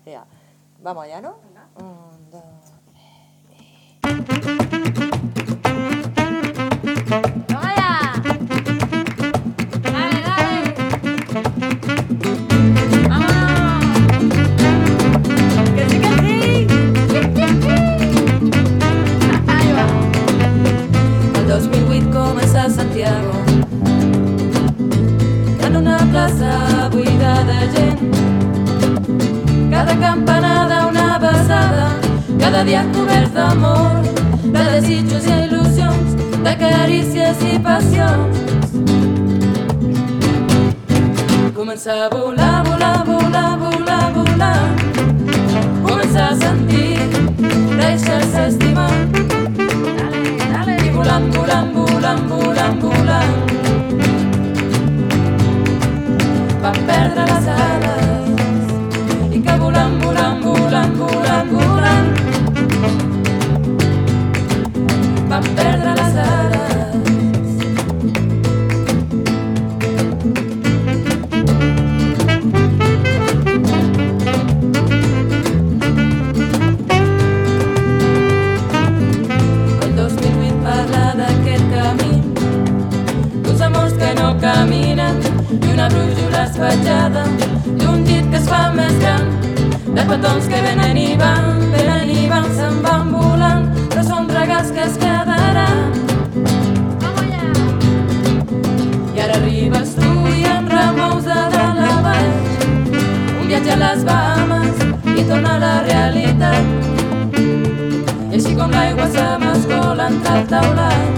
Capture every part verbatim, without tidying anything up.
Ya. Vamos allá, ¿no? Un, dos, ¡Vamos allá! ¡Dale, dale! ¡Vámonos! ¡Que sí, que sí! Ahí va. El dos mil vuit comença a Santiago, en una plaça buida de gent. Cada campanada una besada, cada dia coberts d'amor, de desitjos i il·lusions, de carícies i passions. Començar a volar, volar, volar, volar, volar. Començar a sentir, deixar-se estimar. Dale, dale. I volant, volant, volant, volant, volant. Vam perdre les ales i que volant, volant, volant, volant, volant. Vam perdre les ales. El dos mil vuit parla d'aquest camí, d'uns amors que no caminen i una brújula esfatjada, d'un llit que es fa més gran, de petons que venen i van, venen i van, se'n van volant, però són regals que es quedaran. ¡Vamos allá! I ara arribes tu i em remous de dalt a baix, un viatge a les Bahames i torna a la realitat. I així com l'aigua se m'escola entre el taulat,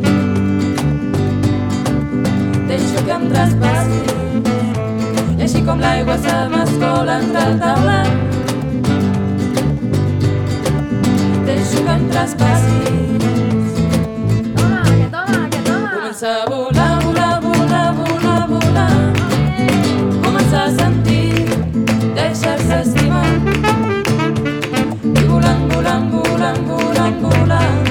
deixo que em traspassi. I així com l'aigua se m'escola entre el taulat, deixo que em traspassis. ¡Toma, que toma, que toma! Començar a volar, volar, volar, volar, volar. Començar a sentir, deixar-se estimar. I volant, volant, volant, volant, volant.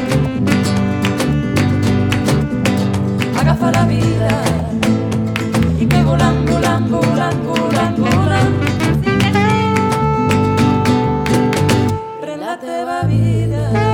Agafa la vida i que volant, volant, volant, volant, volant. Pren la teva vida.